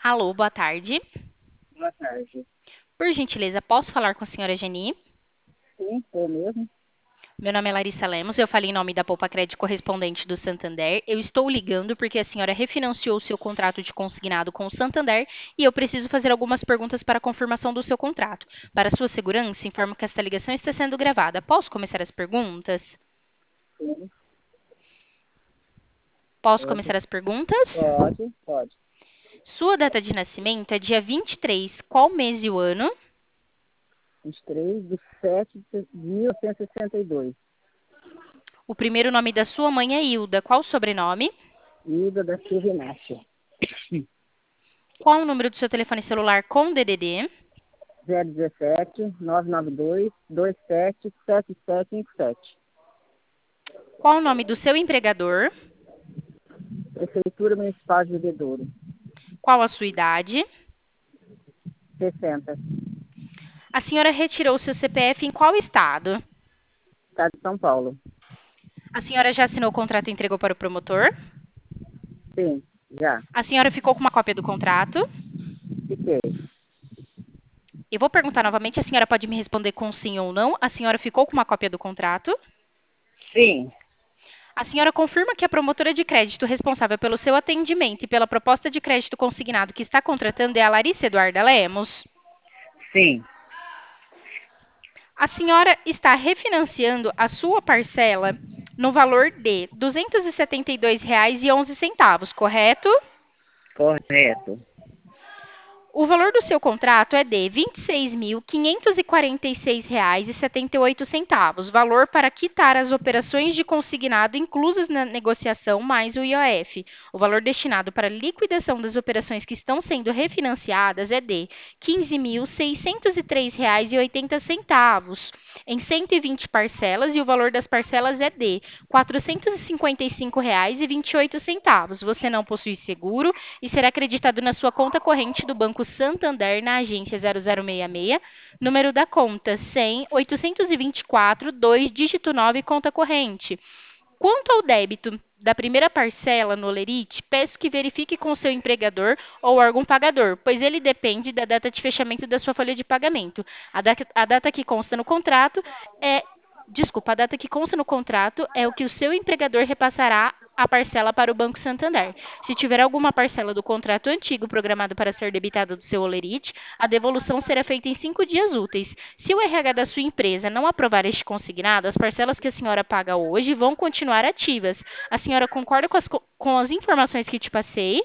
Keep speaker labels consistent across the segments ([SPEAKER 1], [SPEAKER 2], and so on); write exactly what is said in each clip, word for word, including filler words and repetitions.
[SPEAKER 1] Alô, boa tarde.
[SPEAKER 2] Boa tarde.
[SPEAKER 1] Por gentileza, posso falar com a senhora Geni?
[SPEAKER 2] Sim, sou mesmo.
[SPEAKER 1] Meu nome é Larissa Lemos, eu falei em nome da Poupa Crédito correspondente do Santander. Eu estou ligando porque a senhora refinanciou o seu contrato de consignado com o Santander e eu preciso fazer algumas perguntas para a confirmação do seu contrato. Para sua segurança, informo que esta ligação está sendo gravada. Posso começar as perguntas?
[SPEAKER 2] Sim,
[SPEAKER 1] Posso
[SPEAKER 2] pode.
[SPEAKER 1] começar as perguntas?
[SPEAKER 2] Pode, pode.
[SPEAKER 1] Sua data de nascimento é dia vinte e três, qual mês e o ano?
[SPEAKER 2] vinte e três de sete de mil novecentos e sessenta e dois.
[SPEAKER 1] O primeiro nome da sua mãe é Hilda, qual o sobrenome?
[SPEAKER 2] Ida da Silva Inácio.
[SPEAKER 1] Qual o número do seu telefone celular com D D D?
[SPEAKER 2] zero um sete, nove nove dois, dois sete, sete sete cinco sete.
[SPEAKER 1] Qual o nome do seu empregador?
[SPEAKER 2] Prefeitura Municipal de Bebedouro.
[SPEAKER 1] Qual a sua idade?
[SPEAKER 2] sessenta.
[SPEAKER 1] A senhora retirou seu C P F em qual estado?
[SPEAKER 2] Estado de São Paulo.
[SPEAKER 1] A senhora já assinou o contrato e entregou para o promotor?
[SPEAKER 2] Sim, já.
[SPEAKER 1] A senhora ficou com uma cópia do contrato?
[SPEAKER 2] Fiquei.
[SPEAKER 1] Eu vou perguntar novamente, a senhora pode me responder com sim ou não. A senhora ficou com uma cópia do contrato?
[SPEAKER 2] Sim,
[SPEAKER 1] A senhora confirma que a promotora de crédito responsável pelo seu atendimento e pela proposta de crédito consignado que está contratando é a Larissa Eduarda Lemos?
[SPEAKER 2] sim.
[SPEAKER 1] A senhora está refinanciando a sua parcela no valor de duzentos e setenta e dois reais e onze centavos, correto?
[SPEAKER 2] Correto.
[SPEAKER 1] O valor do seu contrato é de vinte e seis mil quinhentos e quarenta e seis reais e setenta e oito centavos, valor para quitar as operações de consignado inclusas na negociação mais o I O F. O valor destinado para liquidação das operações que estão sendo refinanciadas é de quinze mil seiscentos e três reais e oitenta centavos em cento e vinte parcelas e o valor das parcelas é de quatrocentos e cinquenta e cinco reais e vinte e oito centavos. Você não possui seguro e será acreditado na sua conta corrente do Banco Santander na agência zero zero seis seis, número da conta cem, oitocentos e vinte e quatro, dois, dígito nove, conta corrente. Quanto ao débito da primeira parcela no Olerite, peço que verifique com seu empregador ou órgão pagador, pois ele depende da data de fechamento da sua folha de pagamento. A data, a data que consta no contrato é Desculpa, a data que consta no contrato é o que o seu empregador repassará a parcela para o Banco Santander. Se tiver alguma parcela do contrato antigo programado para ser debitada do seu Olerite, a devolução será feita em cinco dias úteis. Se o R H da sua empresa não aprovar este consignado, as parcelas que a senhora paga hoje vão continuar ativas. A senhora concorda com as, co- com as informações que te passei?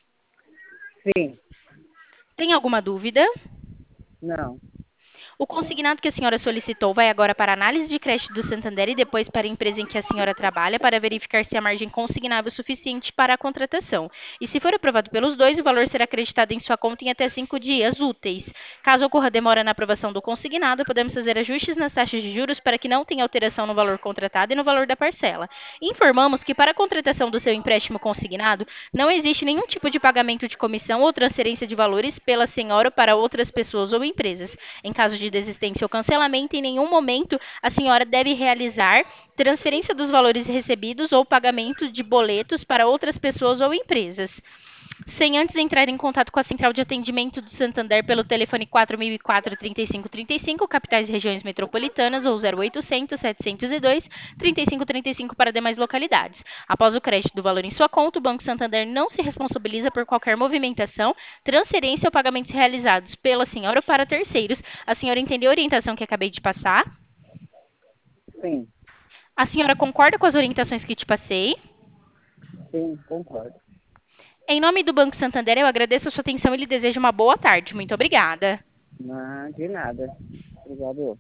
[SPEAKER 2] Sim.
[SPEAKER 1] Tem alguma dúvida?
[SPEAKER 2] Não.
[SPEAKER 1] O consignado que a senhora solicitou vai agora para a análise de crédito do Santander e depois para a empresa em que a senhora trabalha para verificar se a margem consignável é suficiente para a contratação. E se for aprovado pelos dois, o valor será acreditado em sua conta em até cinco dias úteis. Caso ocorra demora na aprovação do consignado, podemos fazer ajustes nas taxas de juros para que não tenha alteração no valor contratado e no valor da parcela. Informamos que para a contratação do seu empréstimo consignado, não existe nenhum tipo de pagamento de comissão ou transferência de valores pela senhora para outras pessoas ou empresas. Em caso de desistência ou cancelamento, em nenhum momento a senhora deve realizar transferência dos valores recebidos ou pagamento de boletos para outras pessoas ou empresas. Sem antes entrar em contato com a central de atendimento do Santander pelo telefone quatro mil e quatro, trinta e cinco trinta e cinco, capitais e regiões metropolitanas, ou zero oitocentos, setecentos e dois, trinta e cinco trinta e cinco para demais localidades. Após o crédito do valor em sua conta, o Banco Santander não se responsabiliza por qualquer movimentação, transferência ou pagamentos realizados pela senhora ou para terceiros. A senhora entendeu a orientação que acabei de passar?
[SPEAKER 2] Sim.
[SPEAKER 1] A senhora concorda com as orientações que te passei?
[SPEAKER 2] Sim, concordo.
[SPEAKER 1] Em nome do Banco Santander, eu agradeço a sua atenção e lhe desejo uma boa tarde. Muito obrigada.
[SPEAKER 2] Não, de nada. Obrigado.